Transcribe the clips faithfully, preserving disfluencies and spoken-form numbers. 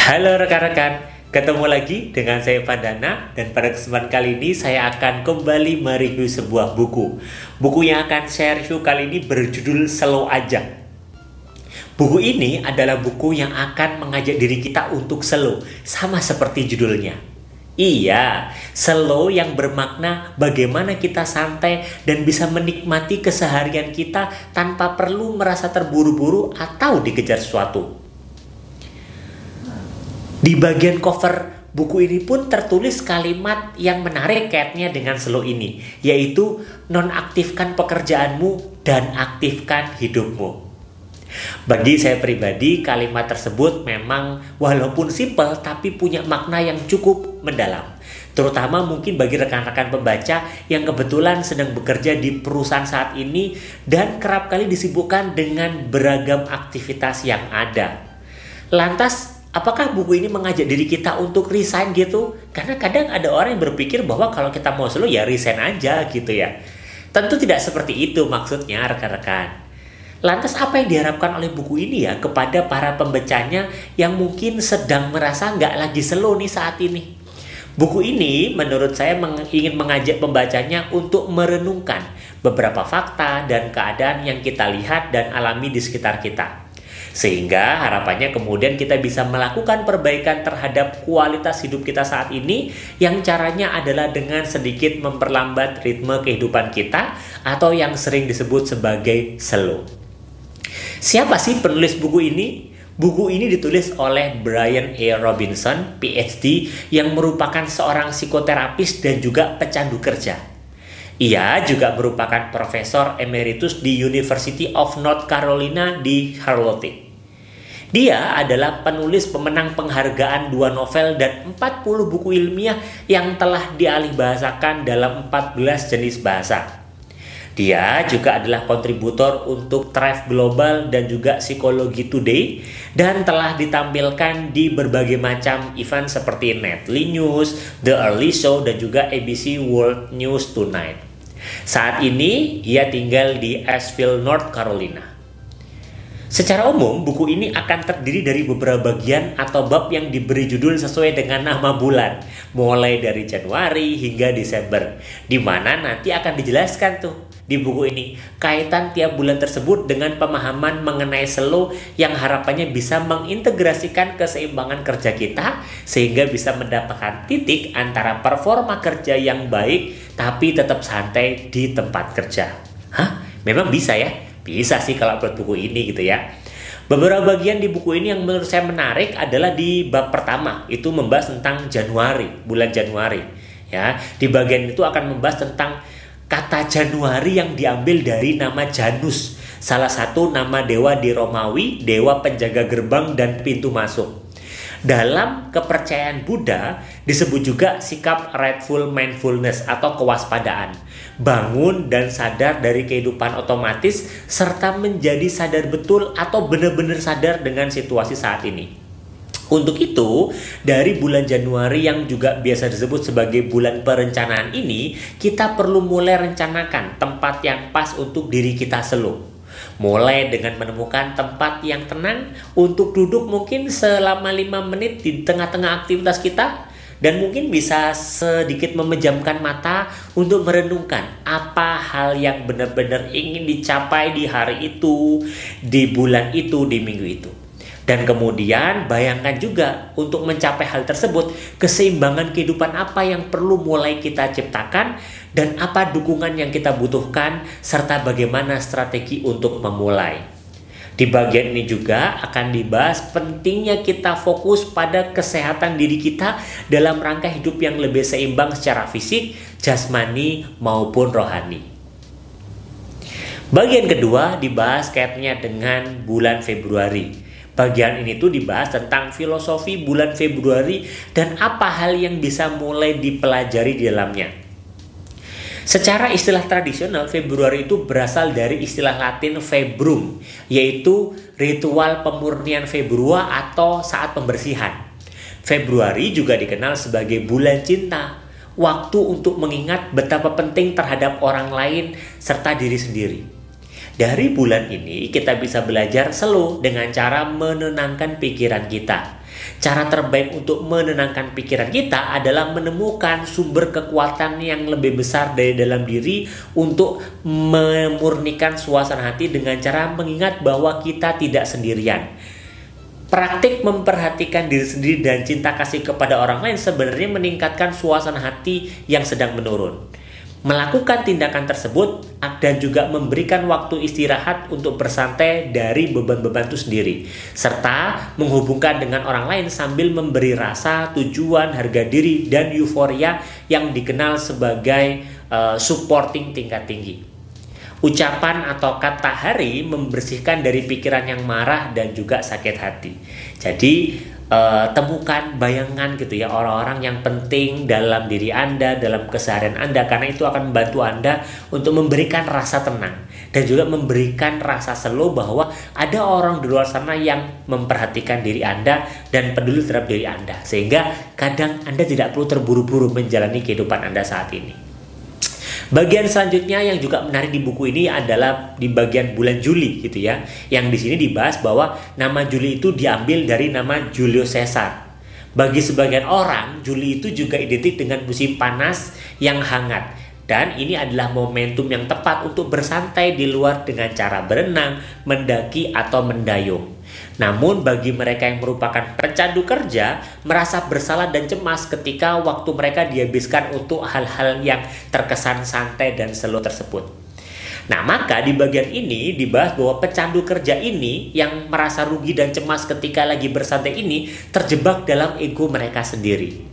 Halo rekan-rekan, ketemu lagi dengan saya Vandana dan pada kesempatan kali ini saya akan kembali mereview sebuah buku. Buku yang akan saya review kali ini berjudul Slow Aja. Buku ini adalah buku yang akan mengajak diri kita untuk slow, sama seperti judulnya. Iya, slow yang bermakna bagaimana kita santai dan bisa menikmati keseharian kita tanpa perlu merasa terburu-buru atau dikejar sesuatu. Di bagian cover buku ini pun tertulis kalimat yang menarik kaitnya dengan slow ini, yaitu nonaktifkan pekerjaanmu dan aktifkan hidupmu. Bagi saya pribadi, kalimat tersebut memang walaupun simpel tapi punya makna yang cukup mendalam. Terutama mungkin bagi rekan-rekan pembaca yang kebetulan sedang bekerja di perusahaan saat ini dan kerap kali disibukkan dengan beragam aktivitas yang ada. Lantas, apakah buku ini mengajak diri kita untuk resign gitu? Karena kadang ada orang yang berpikir bahwa kalau kita mau slow ya resign aja gitu ya. Tentu tidak seperti itu maksudnya rekan-rekan. Lantas apa yang diharapkan oleh buku ini ya kepada para pembacanya yang mungkin sedang merasa nggak lagi slow nih saat ini? Buku ini menurut saya meng- ingin mengajak pembacanya untuk merenungkan beberapa fakta dan keadaan yang kita lihat dan alami di sekitar kita. Sehingga harapannya kemudian kita bisa melakukan perbaikan terhadap kualitas hidup kita saat ini yang caranya adalah dengan sedikit memperlambat ritme kehidupan kita atau yang sering disebut sebagai slow. Siapa sih penulis buku ini? Buku ini ditulis oleh Brian A. Robinson, P H D, yang merupakan seorang psikoterapis dan juga pecandu kerja. Ia juga merupakan profesor emeritus di University of North Carolina di Charlotte. Dia adalah penulis pemenang penghargaan dua novel dan empat puluh buku ilmiah yang telah dialihbahasakan dalam empat belas jenis bahasa. Dia juga adalah kontributor untuk Thrive Global dan juga Psikologi Today dan telah ditampilkan di berbagai macam event seperti Nightly News, The Early Show dan juga A B C World News Tonight. Saat ini ia tinggal di Asheville, North Carolina. Secara umum, buku ini akan terdiri dari beberapa bagian atau bab yang diberi judul sesuai dengan nama bulan, mulai dari Januari hingga Desember, di mana nanti akan dijelaskan tuh di buku ini kaitan tiap bulan tersebut dengan pemahaman mengenai slow yang harapannya bisa mengintegrasikan keseimbangan kerja kita sehingga bisa mendapatkan titik antara performa kerja yang baik tapi tetap santai di tempat kerja. Hah? Memang bisa ya? Bisa sih kalau buat buku ini gitu ya. Beberapa bagian di buku ini yang menurut saya menarik adalah di bab pertama, itu membahas tentang Januari, bulan Januari. Ya, di bagian itu akan membahas tentang kata Januari yang diambil dari nama Janus, salah satu nama dewa di Romawi, dewa penjaga gerbang dan pintu masuk. Dalam kepercayaan Buddha disebut juga sikap rightful mindfulness atau kewaspadaan, bangun dan sadar dari kehidupan otomatis serta menjadi sadar betul atau benar-benar sadar dengan situasi saat ini. Untuk itu, dari bulan Januari yang juga biasa disebut sebagai bulan perencanaan ini, kita perlu mulai rencanakan tempat yang pas untuk diri kita slow. Mulai dengan menemukan tempat yang tenang untuk duduk mungkin selama lima menit di tengah-tengah aktivitas kita. Dan mungkin bisa sedikit memejamkan mata untuk merenungkan apa hal yang benar-benar ingin dicapai di hari itu, di bulan itu, di minggu itu. Dan kemudian bayangkan juga untuk mencapai hal tersebut, keseimbangan kehidupan apa yang perlu mulai kita ciptakan dan apa dukungan yang kita butuhkan serta bagaimana strategi untuk memulai. Di bagian ini juga akan dibahas pentingnya kita fokus pada kesehatan diri kita dalam rangka hidup yang lebih seimbang secara fisik, jasmani maupun rohani. Bagian kedua dibahas kaitnya dengan bulan Februari. Bagian ini tuh dibahas tentang filosofi bulan Februari dan apa hal yang bisa mulai dipelajari di dalamnya. Secara istilah tradisional, Februari itu berasal dari istilah Latin februm, yaitu ritual pemurnian Februa atau saat pembersihan. Februari juga dikenal sebagai bulan cinta, waktu untuk mengingat betapa penting terhadap orang lain serta diri sendiri. Dari bulan ini kita bisa belajar slow dengan cara menenangkan pikiran kita. Cara terbaik untuk menenangkan pikiran kita adalah menemukan sumber kekuatan yang lebih besar dari dalam diri untuk memurnikan suasana hati dengan cara mengingat bahwa kita tidak sendirian. Praktik memperhatikan diri sendiri dan cinta kasih kepada orang lain sebenarnya meningkatkan suasana hati yang sedang menurun. Melakukan tindakan tersebut dan juga memberikan waktu istirahat untuk bersantai dari beban-beban itu sendiri, serta menghubungkan dengan orang lain sambil memberi rasa, tujuan, harga diri, dan euforia yang dikenal sebagai uh, supporting tingkat tinggi. Ucapan atau kata hari membersihkan dari pikiran yang marah dan juga sakit hati. Jadi Uh, temukan bayangan gitu ya orang-orang yang penting dalam diri Anda, dalam keseharian Anda, karena itu akan membantu Anda untuk memberikan rasa tenang dan juga memberikan rasa slow bahwa ada orang di luar sana yang memperhatikan diri Anda dan peduli terhadap diri Anda, sehingga kadang Anda tidak perlu terburu-buru menjalani kehidupan Anda saat ini. Bagian selanjutnya yang juga menarik di buku ini adalah di bagian bulan Juli gitu ya. Yang di sini dibahas bahwa nama Juli itu diambil dari nama Julius Caesar. Bagi sebagian orang, Juli itu juga identik dengan musim panas yang hangat. Dan ini adalah momentum yang tepat untuk bersantai di luar dengan cara berenang, mendaki, atau mendayung. Namun bagi mereka yang merupakan pecandu kerja, merasa bersalah dan cemas ketika waktu mereka dihabiskan untuk hal-hal yang terkesan santai dan slow tersebut. Nah, maka di bagian ini dibahas bahwa pecandu kerja ini yang merasa rugi dan cemas ketika lagi bersantai ini terjebak dalam ego mereka sendiri.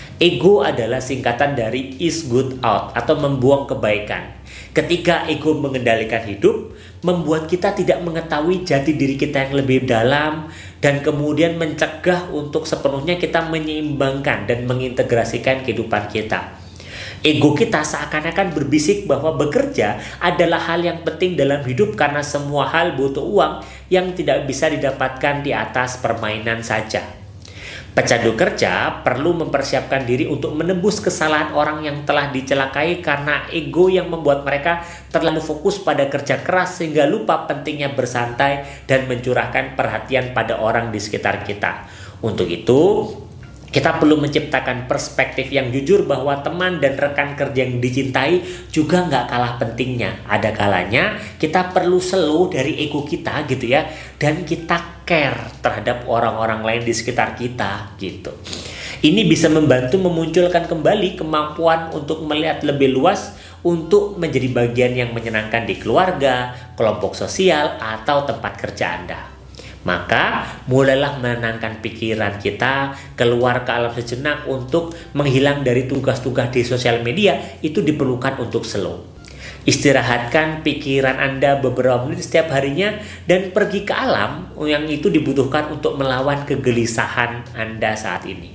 Ego adalah singkatan dari is good out atau membuang kebaikan. Ketika ego mengendalikan hidup, membuat kita tidak mengetahui jati diri kita yang lebih dalam dan kemudian mencegah untuk sepenuhnya kita menyeimbangkan dan mengintegrasikan kehidupan kita. Ego kita seakan-akan berbisik bahwa bekerja adalah hal yang penting dalam hidup karena semua hal butuh uang yang tidak bisa didapatkan di atas permainan saja. Pecandu kerja perlu mempersiapkan diri untuk menebus kesalahan orang yang telah dicelakai karena ego yang membuat mereka terlalu fokus pada kerja keras sehingga lupa pentingnya bersantai dan mencurahkan perhatian pada orang di sekitar kita. Untuk itu, kita perlu menciptakan perspektif yang jujur bahwa teman dan rekan kerja yang dicintai juga nggak kalah pentingnya. Ada kalanya kita perlu slow dari ego kita gitu ya, dan kita care terhadap orang-orang lain di sekitar kita gitu. Ini bisa membantu memunculkan kembali kemampuan untuk melihat lebih luas untuk menjadi bagian yang menyenangkan di keluarga, kelompok sosial, atau tempat kerja Anda. Maka mulailah menenangkan pikiran kita, keluar ke alam sejenak untuk menghilang dari tugas-tugas di sosial media. Itu diperlukan untuk slow. Istirahatkan pikiran Anda beberapa menit setiap harinya dan pergi ke alam yang itu dibutuhkan untuk melawan kegelisahan Anda saat ini.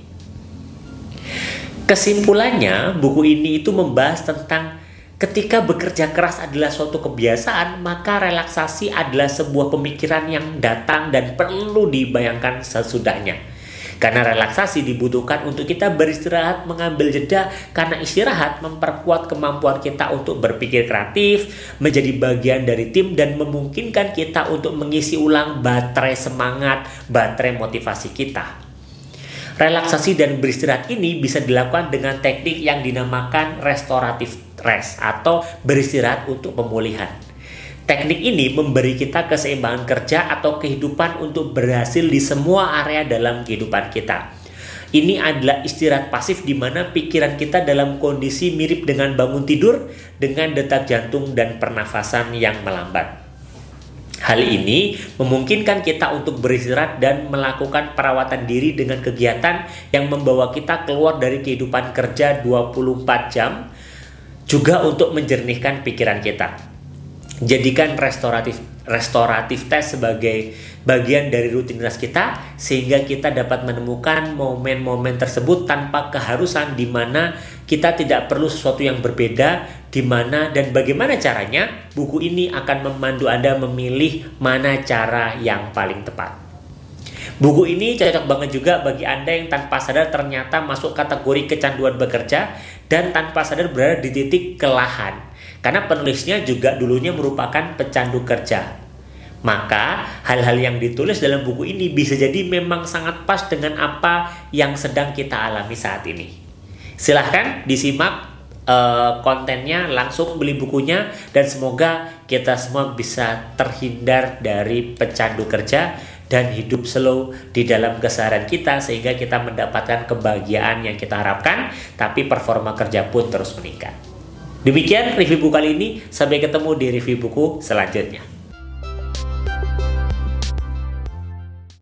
Kesimpulannya, buku ini itu membahas tentang ketika bekerja keras adalah suatu kebiasaan, maka relaksasi adalah sebuah pemikiran yang datang dan perlu dibayangkan sesudahnya. Karena relaksasi dibutuhkan untuk kita beristirahat, mengambil jeda, karena istirahat memperkuat kemampuan kita untuk berpikir kreatif, menjadi bagian dari tim, dan memungkinkan kita untuk mengisi ulang baterai semangat, baterai motivasi kita. Relaksasi dan beristirahat ini bisa dilakukan dengan teknik yang dinamakan restoratif rest atau beristirahat untuk pemulihan. Teknik ini memberi kita keseimbangan kerja atau kehidupan untuk berhasil di semua area dalam kehidupan kita. Ini adalah istirahat pasif di mana pikiran kita dalam kondisi mirip dengan bangun tidur dengan detak jantung dan pernafasan yang melambat. Hal ini memungkinkan kita untuk beristirahat dan melakukan perawatan diri dengan kegiatan yang membawa kita keluar dari kehidupan kerja dua puluh empat jam, juga untuk menjernihkan pikiran kita. Jadikan restoratif restoratif test sebagai bagian dari rutinitas kita sehingga kita dapat menemukan momen-momen tersebut tanpa keharusan di mana kita tidak perlu sesuatu yang berbeda, di mana dan bagaimana caranya. Buku ini akan memandu Anda memilih mana cara yang paling tepat. Buku ini cocok banget juga bagi Anda yang tanpa sadar ternyata masuk kategori kecanduan bekerja dan tanpa sadar berada di titik kelelahan. karena penulisnya juga dulunya merupakan pecandu kerja. Maka hal-hal yang ditulis dalam buku ini bisa jadi memang sangat pas dengan apa yang sedang kita alami saat ini. Silahkan disimak uh, kontennya, langsung beli bukunya, dan semoga kita semua bisa terhindar dari pecandu kerja dan hidup slow di dalam keseharian kita, sehingga kita mendapatkan kebahagiaan yang kita harapkan, tapi performa kerja pun terus meningkat. Demikian review buku kali ini, sampai ketemu di review buku selanjutnya.